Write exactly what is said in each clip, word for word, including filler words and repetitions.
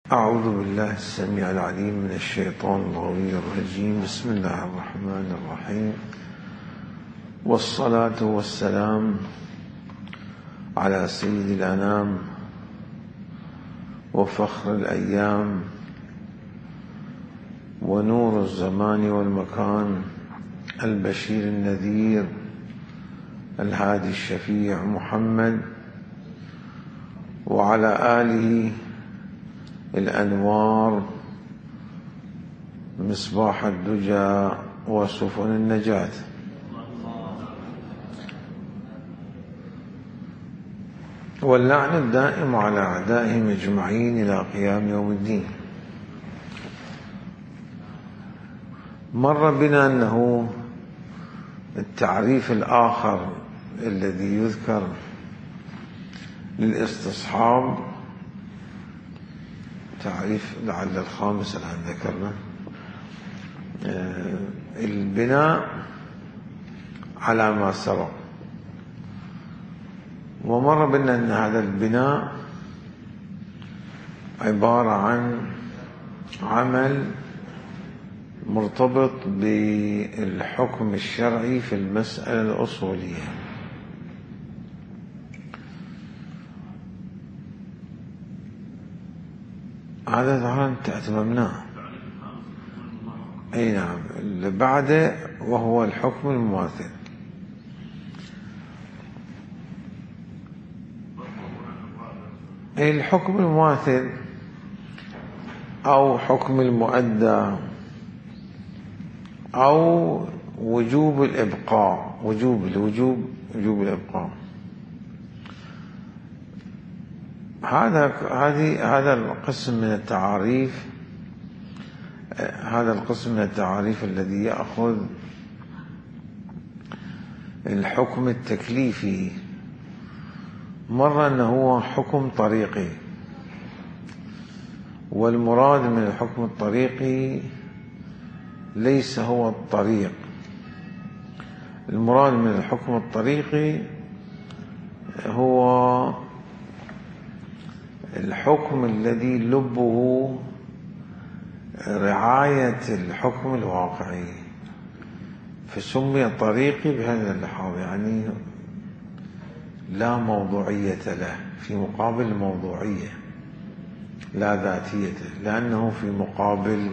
أعوذ بالله السميع العليم من الشيطان الغوي الرجيم. بسم الله الرحمن الرحيم، والصلاة والسلام على سيد الأنام وفخر الأيام ونور الزمان والمكان، البشير النذير الهادي الشفيع محمد، وعلى آله الأنوار مصباح الدجى وسفن النجاة. واللعن الدائم على أعدائهم أجمعين إلى قيام يوم الدين. مر بنا أنه التعريف الآخر الذي يذكر للاستصحاب تعريف لعل الخامس الآن ذكرنا، البناء على ما سبق. ومر بنا أن هذا البناء عبارة عن عمل مرتبط بالحكم الشرعي في المسألة الأصولية. هذا طبعا أتممناه. أي نعم، اللي بعده وهو الحكم المماثل. الحكم المماثل أو حكم المؤدى أو وجوب الإبقاء، وجوب الوجوب وجوب الإبقاء، هذا هذه هذا القسم من التعاريف هذا القسم من التعاريف الذي يأخذ الحكم التكليفي. مر أنه هو حكم طريقي، والمراد من الحكم الطريقي ليس هو الطريق. المراد من الحكم الطريقي هو الحكم الذي لبه رعاية الحكم الواقعي، فسمي طريقي بهذا اللحاظ، يعني لا موضوعية له، في مقابل الموضوعية لا ذاتية، لأنه في مقابل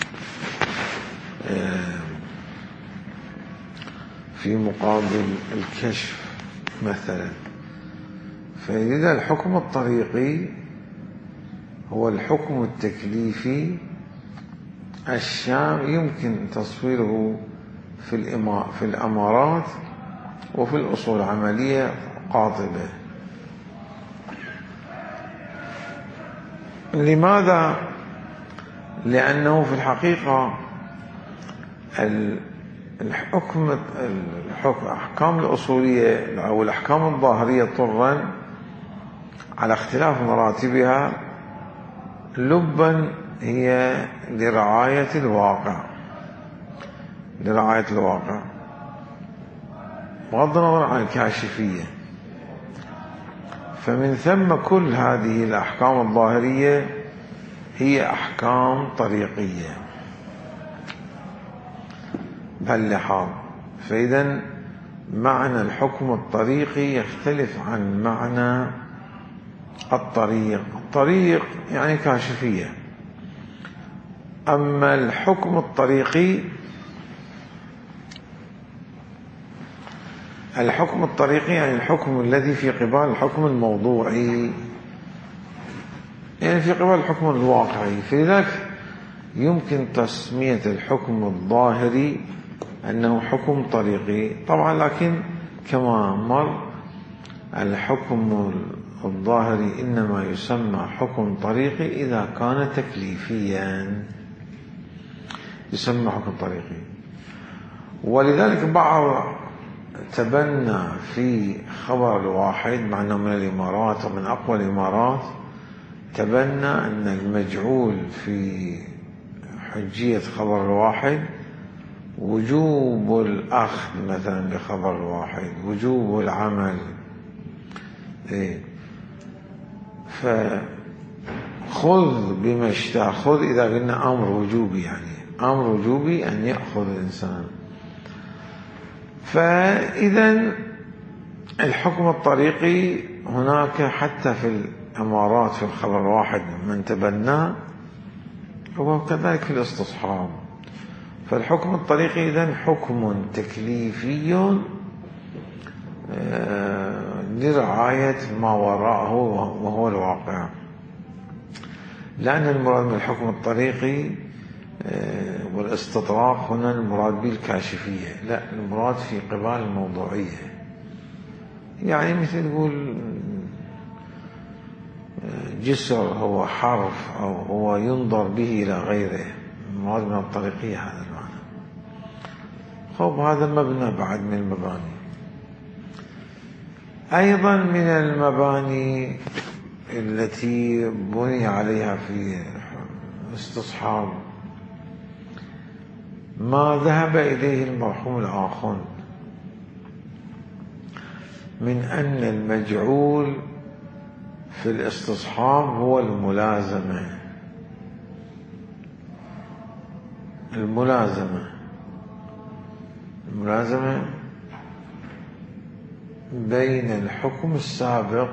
في مقابل الكشف مثلا. فإذا الحكم الطريقي هو الحكم التكليفي الشام، يمكن تصويره في في الأمارات وفي الأصول العملية قاطبة. لماذا؟ لأنه في الحقيقة الحكم الأحكام الأصولية أو الأحكام الظاهرية طرا على اختلاف مراتبها لبا هي لرعاية الواقع لرعاية الواقع بغض النظر عن الكاشفية. فمن ثم كل هذه الأحكام الظاهرية هي أحكام طريقية بهاللحاظ. فإذا معنى الحكم الطريقي يختلف عن معنى الطريق. الطريق يعني كاشفية، أما الحكم الطريقي الحكم الطريقي يعني الحكم الذي في قبال الحكم الموضوعي، يعني في قبال الحكم الواقعي. فلذلك يمكن تسمية الحكم الظاهري أنه حكم طريقي طبعا، لكن كما مر الحكم الظاهري إنما يسمى حكم طريقي إذا كان تكليفيا، يسمى حكم طريقي. ولذلك بعض تبنى في خبر الواحد، مع أنه من الإمارات ومن أقوى الإمارات، تبنى أن المجعول في حجية خبر الواحد وجوب الأخذ مثلا بخبر الواحد، وجوب العمل. إيه؟ خذ بما اشتهى. خذ إذا قلنا أمر وجوبي، يعني أمر وجوبي أن يأخذ الإنسان. فإذا الحكم الطريقي هناك حتى في الأمارات في الخبر الواحد من تبناه، وكذلك في الاستصحاب. فالحكم الطريقي إذن حكم تكليفي لرعاية ما وراءه وهو الواقع، لأن المراد من الحكم الطريقي والاستطراق هنا المراد به الكاشفية، لا، المراد في قبال الموضوعية. يعني مثل يقول جسر هو حرف أو هو ينظر به إلى غيره، المراد من الطريقية هذا المعنى. خب هذا مبنى بعد من المباني. أيضا من المباني التي بني عليها في استصحاب ما ذهب إليه المرحوم الآخون من أن المجعول في الاستصحاب هو الملازمة. الملازمة الملازمة بين الحكم السابق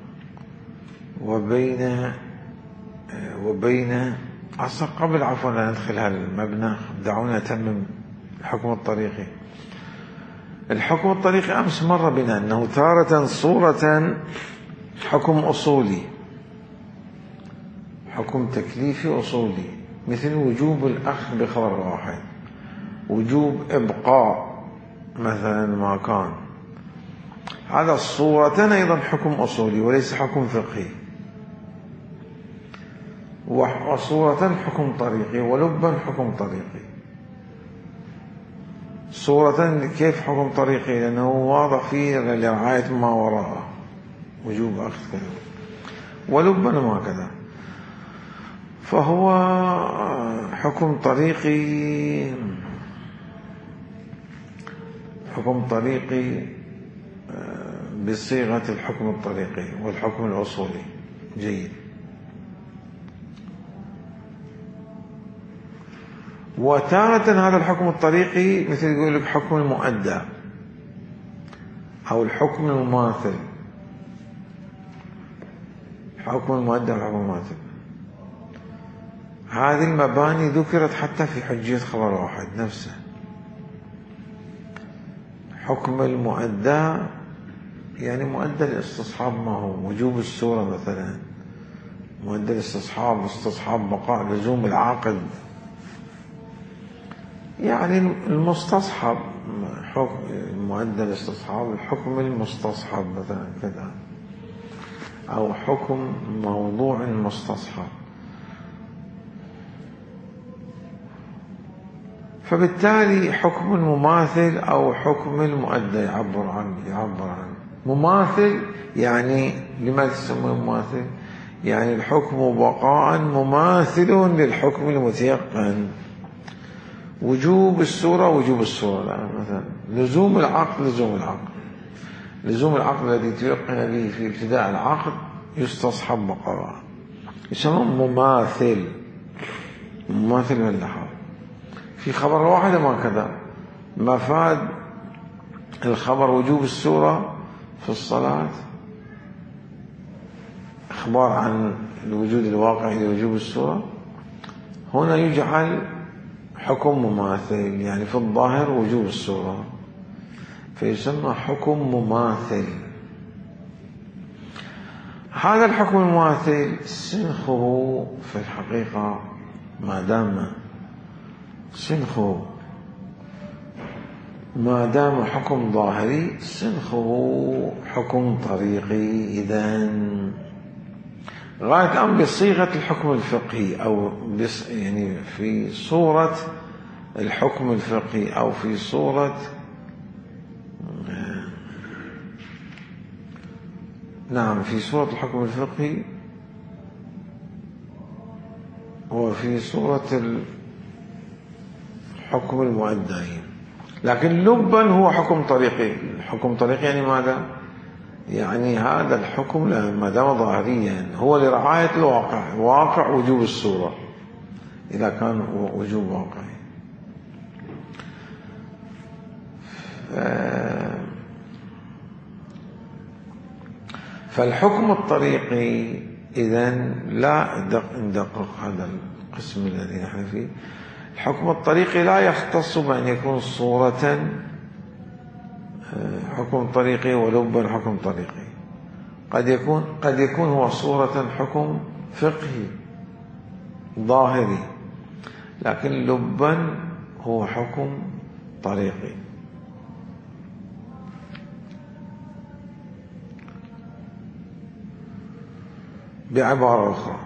وبين وبين أصلا قبل عفوا لا ندخل هالمبنى، دعونا نتمم الحكم الطريقي. الحكم الطريقي أمس مر بنا أنه تارة صورة حكم أصولي، حكم تكليفي أصولي، مثل وجوب الأخذ بخبر واحد، وجوب إبقاء مثلا ما كان. هذا الصورتان أيضا حكم أصولي وليس حكم فقهي، وصورة حكم طريقي ولبا حكم طريقي. صورة كيف حكم طريقي؟ لأنه واضح فيه لرعاية ما وراءه، وجوب أخذ كذا، ولبا ما كذا. فهو حكم طريقي، حكم طريقي بصيغة الحكم الطريقي والحكم الأصولي. جيد. وتارة هذا الحكم الطريقي مثل يقول لك حكم المؤدى أو الحكم المماثل. حكم المؤدى والحكم المماثل، هذه المباني ذكرت حتى في حجية خبر واحد نفسه. حكم المؤدى يعني مؤدى الاستصحاب ما هو؟ وجوب السورة مثلا، مؤدى الاستصحاب، استصحاب بقاء، لزوم العقد، يعني المستصحب. حكم مؤدى الاستصحاب الحكم المستصحب مثلا كذا، أو حكم موضوع مستصحب. فبالتالي حكم المماثل أو حكم المؤدى يعبر عنه يعبر عنه مماثل. يعني لماذا تسمى مماثل؟ يعني الحكم بقاء مماثل للحكم المتيقن. وجوب السورة وجوب السورة، لا مثلا لزوم العقد لزوم العقد، لزوم العقد الذي تيقن به في ابتداء العقد يستصحب بقاء، يسمى مماثل. مماثل من اللحاظ في خبر واحد ما كذا. مفاد الخبر وجوب السورة في الصلاة، إخبار عن الوجود الواقعي لوجوب السورة، هنا يجعل حكم مماثل، يعني في الظاهر وجوب السورة، فيسمى حكم مماثل. هذا الحكم المماثل سنخه في الحقيقة ما دام سنخه ما دام حكم ظاهري سنخه حكم طريقي. إذن غاية الأمر بصيغة الحكم الفقهي، أو بص يعني في صورة الحكم الفقهي، أو في صورة نعم في صورة الحكم الفقهي، وفي صورة الحكم المؤدى. لكن لبا هو حكم طريقي. حكم طريقي يعني ماذا؟ يعني هذا الحكم ما دام ظاهريا هو لرعاية الواقع، واقع وجوب الصورة إذا كان وجوب واقعي. فالحكم الطريقي إذن لا ندقق هذا القسم الذي نحن فيه. الحكم الطريقي لا يختص بأن يكون صورة حكم طريقي ولبا حكم طريقي، قد يكون قد يكون هو صورة حكم فقهي ظاهري، لكن لبا هو حكم طريقي. بعبارة أخرى،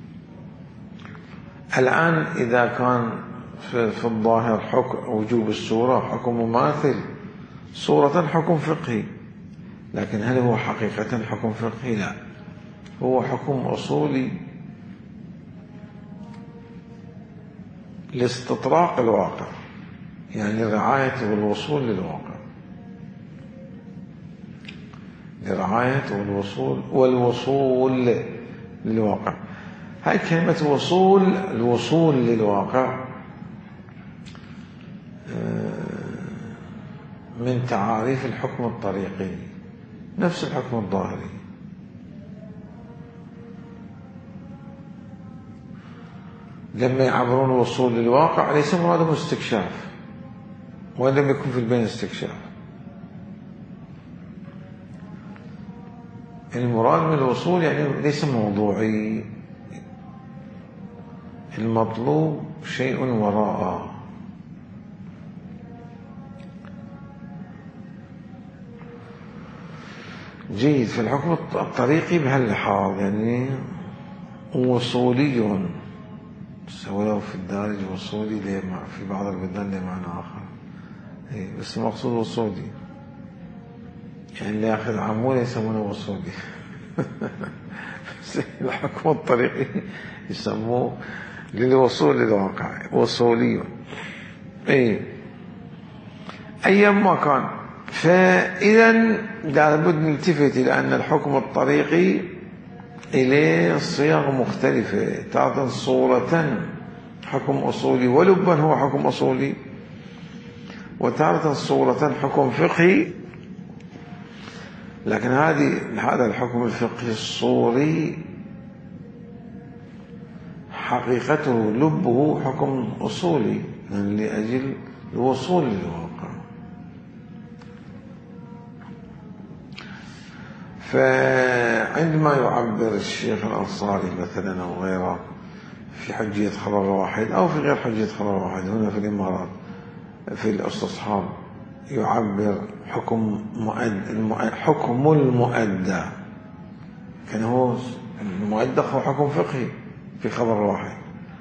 الآن إذا كان في الظاهر حكم وجوب الصورة حكم مماثل، صورة حكم فقهي، لكن هل هو حقيقة حكم فقهي؟ لا، هو حكم أصولي لاستطراق الواقع، يعني الرعاية والوصول للواقع، لرعاية والوصول والوصول للواقع. هاي كلمة وصول، الوصول للواقع من تعاريف الحكم الطريقي، نفس الحكم الظاهري. لما يعبرون الوصول للواقع ليس مرادهم استكشاف، وإن لم يكن في البين استكشاف. المراد من الوصول يعني ليس موضوعي، المطلوب شيء وراءه. جيد. في الحكم الطريقي بهاللحاظ يعني وصولي، ولو في الدارج وصولي في بعض البلدان له معنى آخر، بس المقصود وصولي، يعني اللي ياخذ عمولة يسمونه وصولي. بس الحكم الطريقي يسموه للوصول للواقع وصولي. اي ايام ما كان، فاذا لابد نلتفت الى ان الحكم الطريقي اليه صيغ مختلفه، تارة صورة حكم اصولي ولبا هو حكم اصولي، وتارة صورة حكم فقهي. لكن هذه هذا الحكم الفقهي الصوري حقيقته لبه حكم أصولي، يعني لأجل الوصول للواقع. فعندما يعبر الشيخ الأنصاري مثلا أو غيره في حجية خبر واحد أو في غير حجية خبر واحد هنا في الإمارات في الاستصحاب، يعبر حكم مؤد حكم المؤدى، كان هو المؤدى هو حكم فقهي في خبر واحد،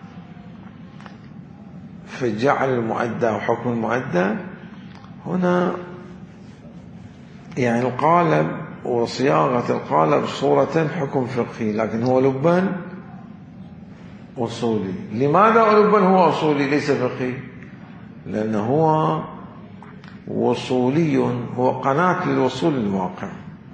فجعل المؤدى وحكم المؤدى هنا يعني القالب وصياغة القالب صورة حكم فقهي، لكن هو لبا أصولي. لماذا لبا هو أصولي ليس فقهي؟ لأنه هو وصولي، هو قناة للوصول للواقع.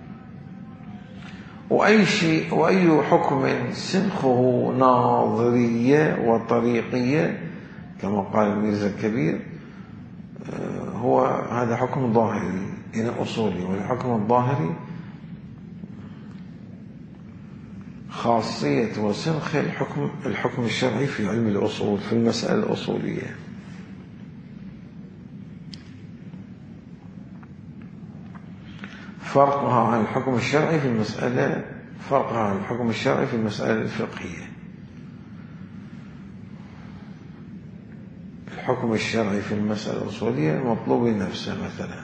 وأي شيء وأي حكم سنخه ناظرية وطريقية كما قال الميرزا الكبير هو هذا حكم ظاهري يعني أصولي. والحكم الظاهري خاصية وسنخ الحكم الحكم الشرعي في علم الأصول في المسألة الأصولية. فرقها عن الحكم الشرعي في المسألة فرقها عن الحكم الشرعي في المسألة الفقهية. الحكم الشرعي في المسألة الأصولية مطلوب لنفسه مثلا،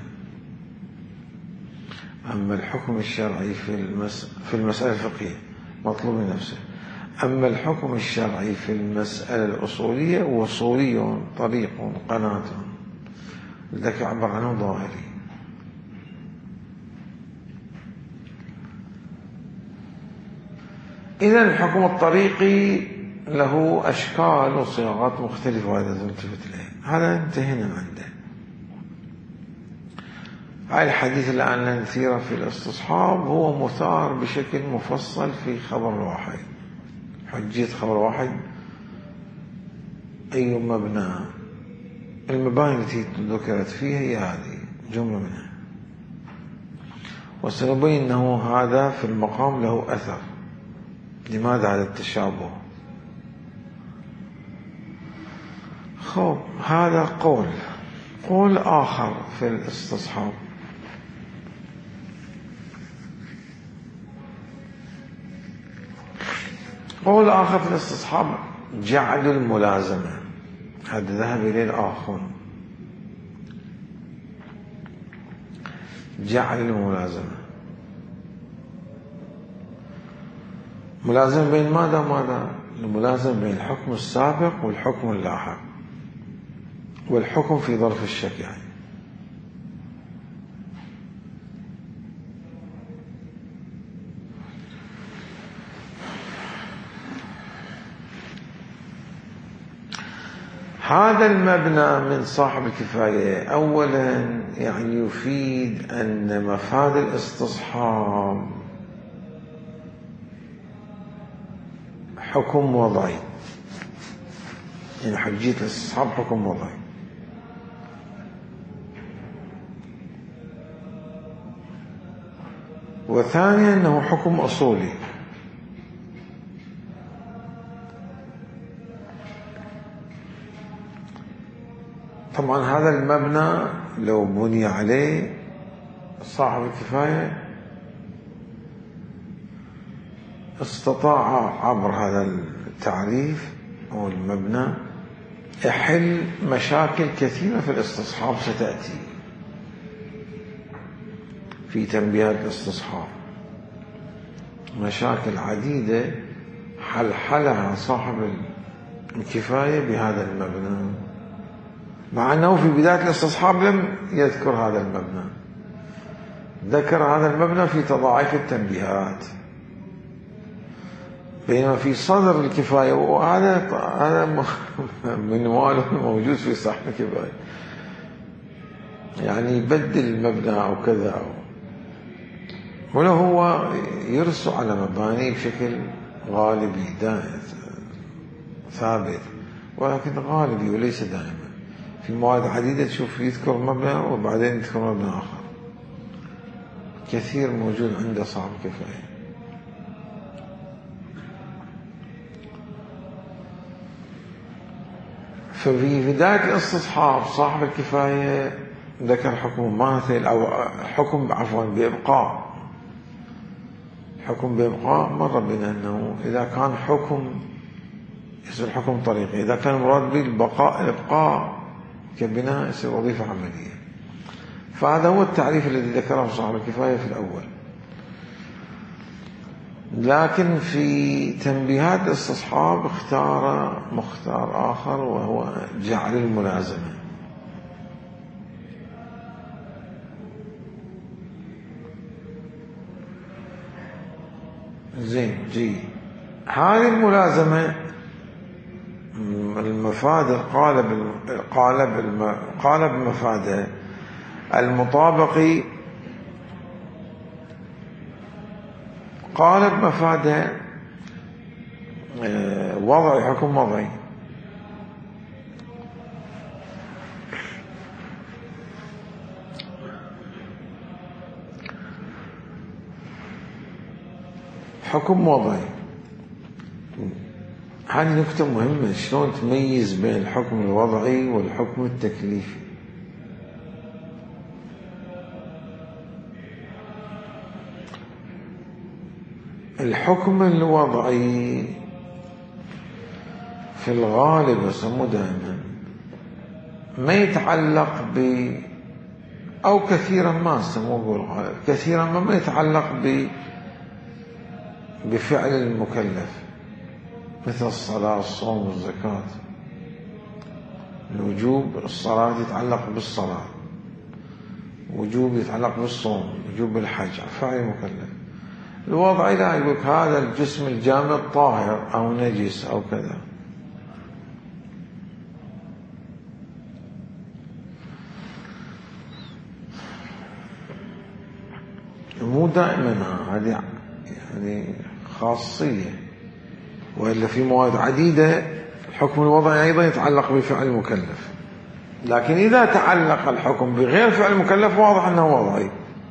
أما الحكم الشرعي في المس... في المسألة الفقهية مطلوب لنفسه. أما الحكم الشرعي في المسألة الأصولية وصولي طريق قناة، لذلك يعبر عنه ظاهري. إذن الحكم الطريقي له أشكال وصياغات مختلفة، وهذا نلتفت إليه. هذا انتهينا عنده. هاي الحديث الآن نثيره في الاستصحاب هو مثار بشكل مفصل في خبر واحد. حجية خبر واحد أي مبنى، المباني التي ذكرت فيها هي هذه جملة منها، وسنبين أنه هذا في المقام له أثر. لماذا هذا التشابه؟ خب هذا قول قول آخر في الاستصحاب. قول آخر في الاستصحاب جعل الملازمة، هذا ذهب إليه الآخر، جعل الملازمة. ملازمة بين ماذا ماذا؟ الملازمة بين الحكم السابق والحكم اللاحق، والحكم في ظرف الشك يعني. هذا المبنى من صاحب الكفاية أولا يعني يفيد أن مفاد الاستصحاب حكم وضعي، يعني حجية الاستصحاب حكم وضعي. وثانيا أنه حكم أصولي. طبعا هذا المبنى لو بني عليه صاحب الكفاية استطاع عبر هذا التعريف أو المبنى يحل مشاكل كثيرة في الاستصحاب ستأتي في تنبيهات الاستصحاب، مشاكل عديدة حلحلها صاحب الكفاية بهذا المبنى، مع أنه في بداية الاستصحاب لم يذكر هذا المبنى، ذكر هذا المبنى في تضاعف التنبيهات، بينما في صدر الكفاية وهذا هذا منوال موجود في صحن الكفاية يعني يبدل المبنى أو كذا أو ولا هو يرسو على مباني بشكل غالبي دائم ثابت، ولكن غالبي وليس دائما. في مواد عديدة تشوف يذكر مبنى وبعدين يذكر مبنى آخر، كثير موجود عند صاحب الكفاية. ففي بداية الاستصحاب صاحب الكفاية ذكر حكم ماثل أو حكم عفوا بإبقاء، حكم بإبقاء مر بنا أنه إذا كان حكم يصير حكم طريقي، إذا كان مراد به البقاء الإبقاء كبناء يصير وظيفة عملية. فهذا هو التعريف الذي ذكره صاحب الكفاية في الأول. لكن في تنبيهات الاستصحاب اختار مختار آخر وهو جعل الملازمة. زين جي هذه الملازمة المفاد قالب قالب قالب مفاده المطابق قالب مفاده وضعي حكم وضعي. حكم وضعي هذه نكتة مهمة، شلون تميز بين الحكم الوضعي والحكم التكليفي. الحكم الوضعي في الغالب يسموه دائما ما يتعلق ب أو كثيرا ما يسموه بالغالب كثيرا ما ما يتعلق ب بفعل المكلف، مثل الصلاة الصوم والزكاة. الوجوب الصلاة يتعلق بالصلاة، وجوب يتعلق بالصوم، وجوب بالحج، فعل المكلف. الوضعي لا، يقول هذا الجسم الجامد طاهر أو نجس أو كذا. دائما، هذه يعني خاصية، وإلا في مواد عديدة الحكم الوضعي أيضا يتعلق بفعل المكلف، لكن إذا تعلق الحكم بغير فعل المكلف واضح أنه وضعي،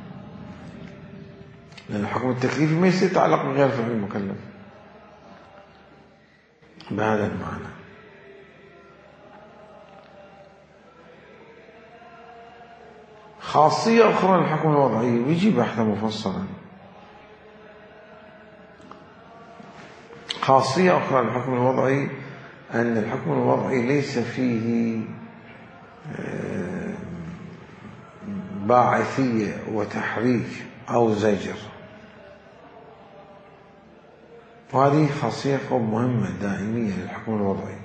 لأن الحكم التكليفي ما يصير يتعلق بغير فعل المكلف بهذا المعنى. خاصية أخرى للحكم الوضعي بيجي بحثا مفصلا. خاصية أخرى للحكم الوضعي أن الحكم الوضعي ليس فيه باعثية وتحريك أو زجر، وهذه خاصية مهمة دائمية للحكم الوضعي.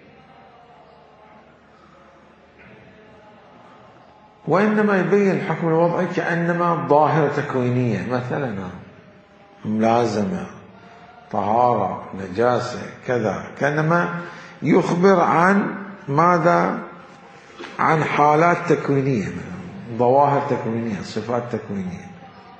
وإنما يبين الحكم الوضعي كأنما ظاهرة تكوينية، مثلا ملازمة، طهارة، نجاسة، كذا، كأنما يخبر عن ماذا؟ عن حالات تكوينية، ظواهر تكوينية، صفات تكوينية.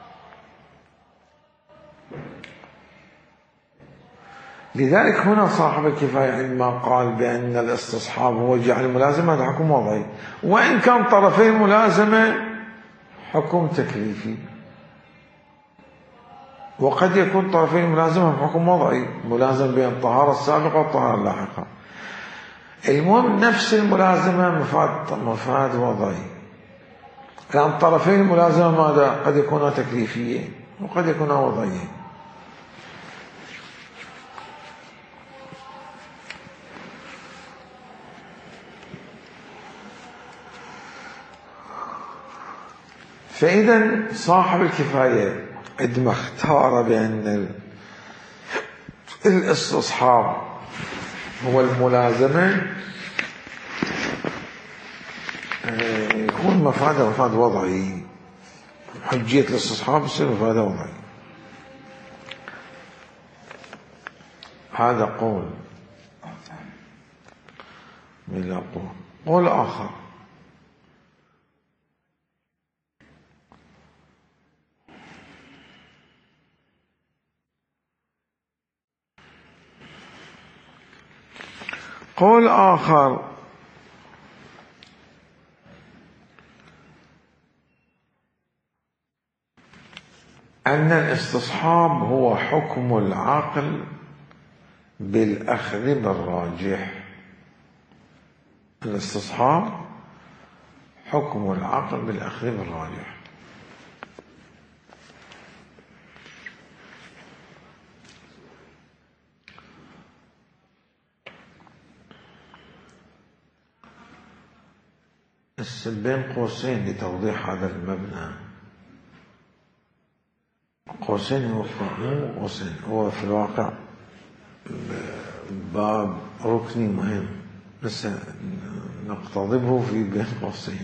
لذلك هنا صاحب الكفاية عندما قال بأن الاستصحاب هو جعل الملازمة هذا حكم وضعي، وإن كان طرفي الملازمة حكم تكليفي، وقد يكون طرفي الملازمة حكم وضعي، ملازم بين الطهارة السابقة والطهارة اللاحقة. المهم نفس الملازمة مفاد مفاد وضعي، لأن طرفي الملازمة ماذا؟ قد يكونا تكليفيين وقد يكونا وضعيين. فإذا صاحب الكفاية عندما اختار بأن الاستصحاب هو الملازمة يكون مفاده مفاد وضعي، حجية الاستصحاب يصير مفاده وضعي. هذا قول من الأقوال. قول آخر: قول آخر أن الاستصحاب هو حكم العقل بالأخذ بالراجح. الاستصحاب حكم العقل بالأخذ بالراجح. بس بين قوسين لتوضيح هذا المبنى، قوسين هو مو قوسين، هو في الواقع باب ركني مهم، بس نقتضبه في بين قوسين.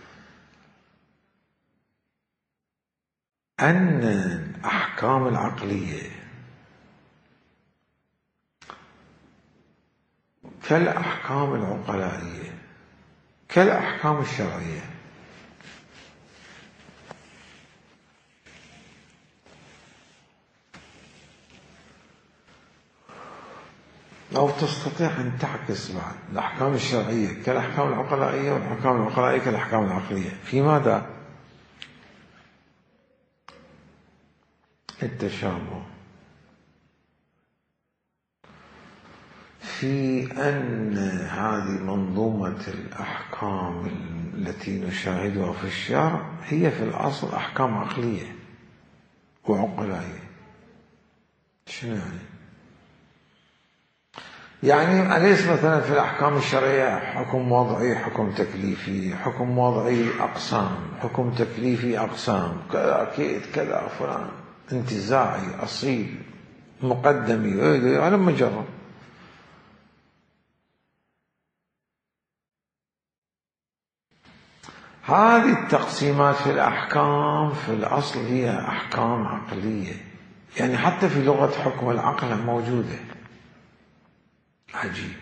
أن الأحكام العقلية كالأحكام العقلائية كالأحكام الشرعية، أو تستطيع أن تعكس بعد الأحكام الشرعية كالأحكام العقلائية والأحكام العقلائية كالأحكام العقلية. في ماذا؟ التشابه في أن هذه منظومة الأحكام التي نشاهدها في الشرع هي في الأصل أحكام عقلية وعقلائية. شنو يعني؟ يعني أليس مثلا في الأحكام الشرعية حكم وضعي، حكم تكليفي، حكم وضعي أقسام، حكم تكليفي أقسام، كذا أكيد كذا فلان، انتزاعي أصيل مقدمي، على مجرد. هذه التقسيمات في الأحكام في الأصل هي أحكام عقلية، يعني حتى في لغة حكم العقل موجودة. عجيب،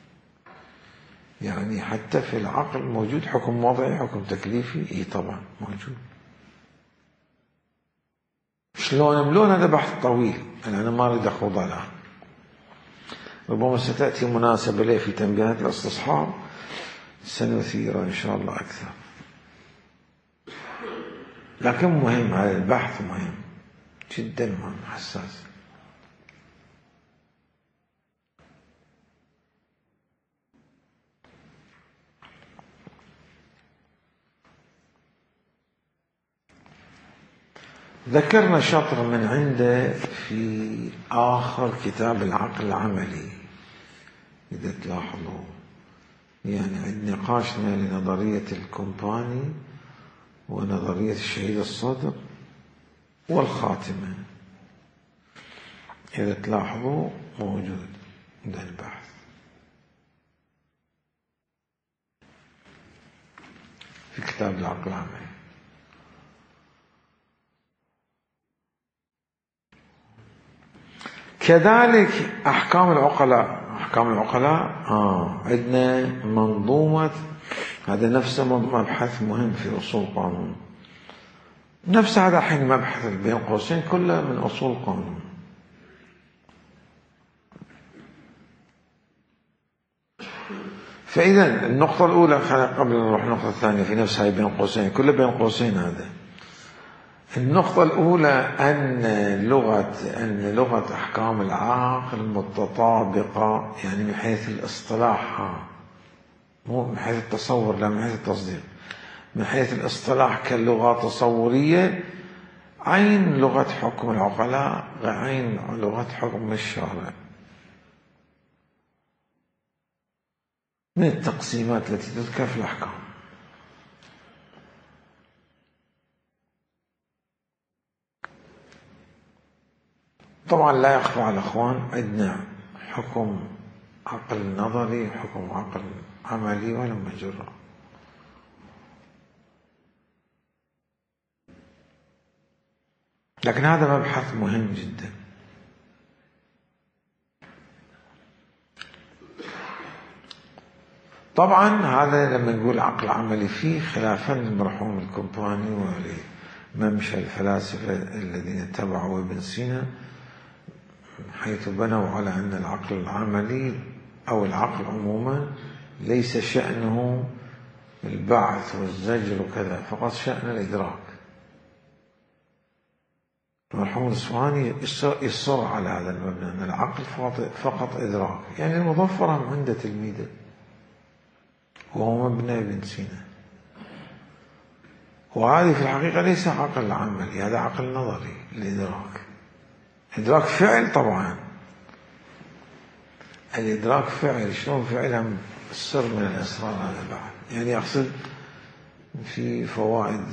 يعني حتى في العقل موجود حكم وضعي، حكم تكليفي، اي طبعا موجود. شلون ملون هذا بحث طويل، يعني أنا ما أريد أخوض الآن، ربما ستأتي مناسبة لي في تنبيهات الاستصحاب سنثير إن شاء الله أكثر. لكن مهم، هذا البحث مهم جدا، مهم حساس. ذكرنا شطر من عنده في آخر كتاب العقل العملي، إذا تلاحظوا، يعني عند نقاشنا لنظرية الكومباني ونظرية الشهيد الصدر والخاتمة، إذا تلاحظوا موجود عند البحث. في كتاب العقل العملي. كذلك أحكام العقلاء. أحكام العقلاء آه عندنا منظومة، هذا نفسه مبحث مهم في أصول القانون، نفس هذا الحين مبحث بين قوسين كله من أصول القانون. فإذا النقطة الأولى، قبل أن نروح النقطة الثانية في نفس هاي بين قوسين، كله بين قوسين هذا. النقطة الأولى أن لغة أن لغة أحكام العقل متطابقة، يعني من حيث الاصطلاح، مو من حيث التصور، لا من حيث التصديق. من حيث الاصطلاح كاللغة تصورية، عين لغة حكم العقلاء عين لغة حكم الشارع، من التقسيمات التي تذكر في الأحكام. طبعا لا يخفى على الأخوان عندنا حكم عقل نظري، حكم عقل عملي، ولا مجرى. لكن هذا مبحث مهم جدا. طبعا هذا لما نقول عقل عملي فيه خلافا للمرحوم الكومباني ولممشى الفلاسفة الذين اتبعوا ابن سينا، حيث بنوا على أن العقل العملي أو العقل عموما ليس شأنه البعث والزجر وكذا، فقط شأن الإدراك. المرحوم الإصفهاني يصر على هذا المبنى، أن العقل فقط إدراك، يعني المظفرة عنده تلميذه وهو مبنى ابن سينا. وهذه في الحقيقة ليس عقل عملي، هذا عقل نظري الإدراك. إدراك فعل، طبعا الإدراك فعل، شلون فعلها السر من الأسرار هذا بعد، يعني أقصد في فوائد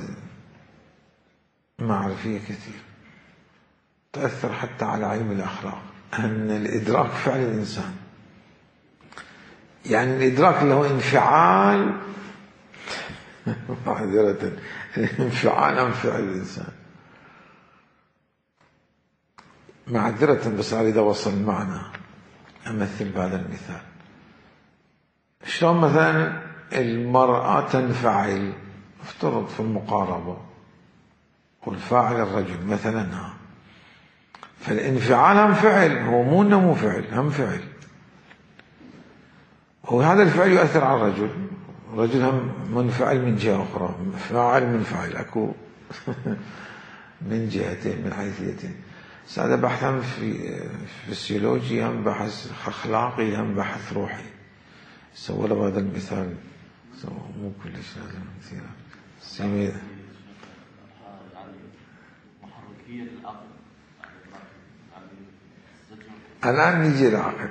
معرفية كثير تأثر حتى على علم الأخلاق، أن الإدراك فعل الإنسان، يعني الإدراك اللي هو انفعال معذرة انفعال عن فعل الإنسان، معذرة بس أريد أوصل المعنى، أمثل بهذا المثال. شلون مثلا المرأة تنفعل، افترض في المقاربة، والفاعل الرجل مثلا، فالانفعال هم فعل، هو مو انه مو فعل، هم فعل، وهذا الفعل يؤثر على الرجل، الرجل هم منفعل من جهة أخرى، فاعل منفعل، أكو من جهتين، من حيثيتين. هذا بحث هم في فسيولوجي، هم بحث أخلاقي، هم بحث روحي. سووا له هذا المثال، مو كلش لازم كثير. سمي الآن نجي للعقل،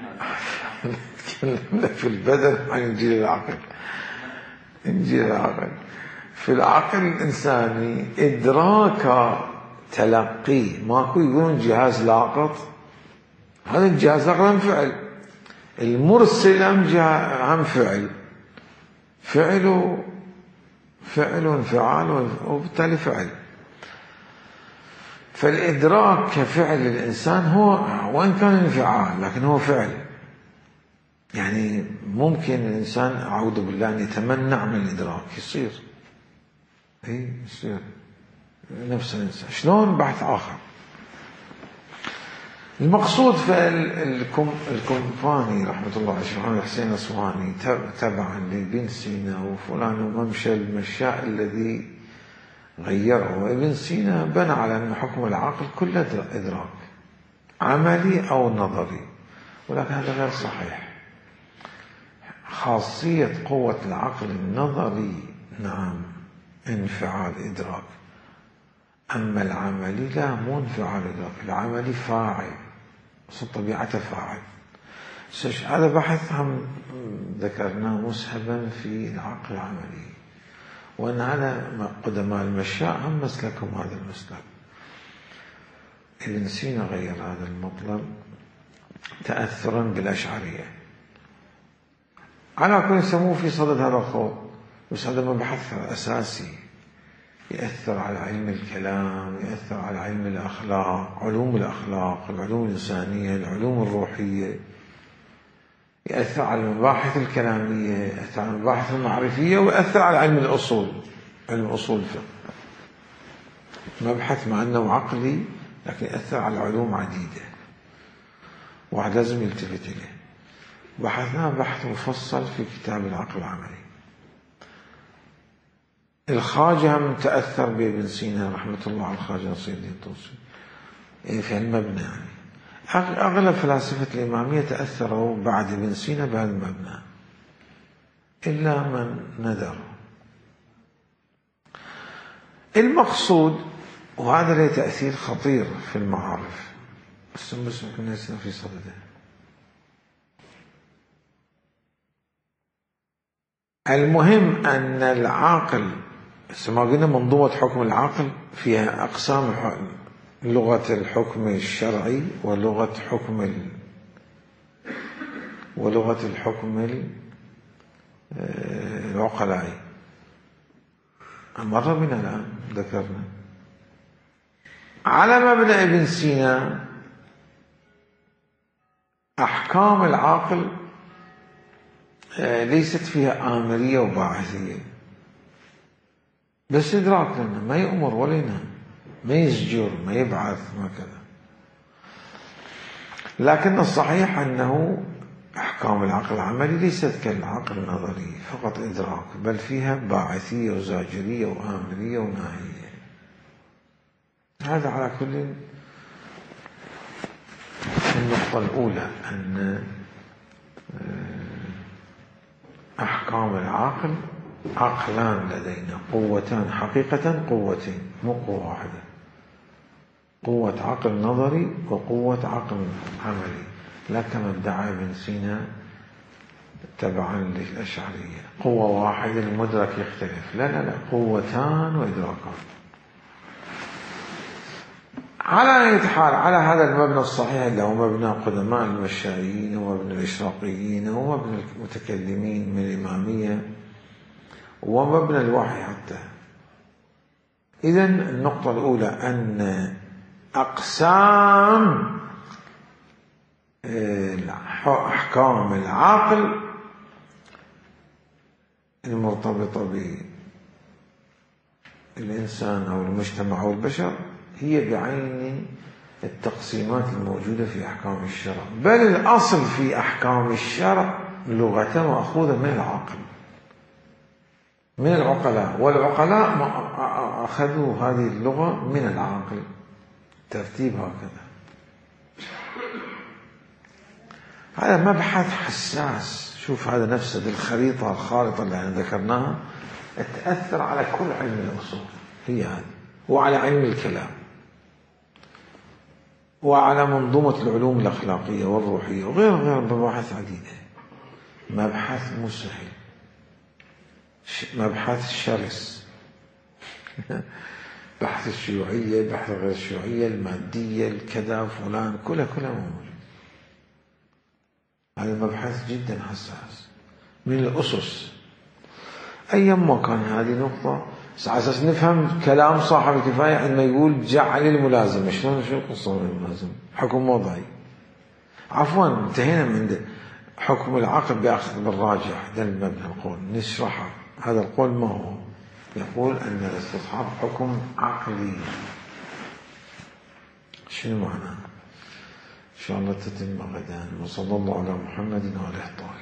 تكلمنا في البدن عن نجي للعقل. نجي للعقل. في العقل الإنساني إدراك تلقي، ماكو يقولون جهاز لاقط، هذا الجهاز لاقط هم فعل، المرسل هم, هم فعل، فعل فعل وانفعال وبالتالي فعل. فالإدراك كفعل الإنسان هو وإن كان انفعال لكن هو فعل. يعني ممكن الإنسان أعوذ بالله أن يتمنع من الإدراك، يصير، إيه يصير نفس الإنسان. شلون؟ بحث آخر. المقصود في الكومباني رحمة الله عليه محمد الحسين الأصفهاني تبعا لابن سينا وفلان وممشى المشاء الذي غيره. وابن سينا بنى على أن حكم العقل كله إدراك عملي أو نظري، ولكن هذا غير صحيح. خاصية قوة العقل النظري نعم انفعال إدراك، أما العملي لا، مو انفعال إدراك، العملي فاعل، طبيعته فاعل. هذا بحث هم ذكرناه مسهبا في العقل العملي، وأن هذا قدماء المشاء هم مسلكهم هذا المسلك. ابن سينا غير هذا المطلب تأثرا بالأشعرية. على كل يسموه في صدد هذا الخوض، بس هذا مبحث أساسي يأثر على علم الكلام، يأثر على علم الأخلاق، علوم الأخلاق، العلوم الإنسانية، العلوم الروحية، يأثر على المباحث الكلامية، يأثر على المباحث المعرفية، ويأثر على علم الأصول، علم أصول الفقه. مبحث مع أنه عقلي لكن يأثر على علوم عديدة، واحد لازم يلتفت إليه. بحثناه بحث مفصل في كتاب العقل العملي. الخواجة هم تأثر بابن سينا رحمة الله على الخواجة نصير الدين الطوسي في المبنى. يعني أغلب فلاسفة الإمامية تأثروا بعد ابن سينا بهذا المبنى إلا من ندر. المقصود، وهذا له تأثير خطير في المعارف، بس بس كنا في صدده. المهم أن العاقل، ما قلنا منظومة حكم العقل فيها أقسام: لغة الحكم الشرعي، ولغة حكم ال... ولغة الحكم العقلائي. مر بنا الآن ذكرنا. على مبنى ابن سينا أحكام العاقل ليست فيها آمرية وباعثية، بس إدراك لنا، ما يأمر ولا ينهى، ما يزجر، ما يبعث، ما كذا. لكن الصحيح أنه أحكام العقل العملي ليست كالعقل النظري فقط إدراك، بل فيها باعثية وزاجرية وآمرية وناهية. هذا على كل النقطة الأولى، أن أحكام العقل عقلان لدينا، قوتان حقيقة، قوتين مو قوة واحدة، قوة عقل نظري وقوة عقل عملي، لا كما ادعى ابن سينا تبعا للأشعرية قوة واحدة المدرك يختلف. لا لا لا، قوتان وإدراكان. على أي حال، على هذا المبنى الصحيح اللي هو مبنى قدماء المشائيين ومبنى الإشراقيين ومبنى المتكلمين من الإمامية ومبنى الوحي حتى. إذن النقطة الأولى أن أقسام أحكام العقل المرتبطة بالإنسان أو المجتمع أو البشر هي بعين التقسيمات الموجودة في أحكام الشرع، بل الأصل في أحكام الشرع لغة مأخوذة من العقل، من العقلاء، والعقلاء أخذوا هذه اللغة من العقل، ترتيب هكذا. هذا مبحث حساس. شوف هذا نفسه الخريطة الخارطة اللي يعني ذكرناها تأثر على كل علم الأصول، هي هذه، وعلى علم الكلام، وعلى منظومة العلوم الأخلاقية والروحية وغير غير مباحث عديدة. مبحث مو سهل، مبحث شرس. بحث الشيوعية، بحث غير الشيوعية، المادية، الكذا، فلان، كلها كلها موجود. هذا مبحث جدا حساس من الأسس. أيما كان هذه نقطة على أساس نفهم كلام صاحب الكفاية عندما يقول جعل الملازمة. شلون شو القصة من الملازمة؟ حكم وضعي. عفوا انتهينا من حكم العقل بأخذ بالراجح، ده المبنى القول نشرحه. هذا القول ما هو يقول أن الاستصحاب حكم عقلي. شنو معناه؟ إن شاء الله تتم غدا. وصلى الله على محمد وعلى آله الطاهرين.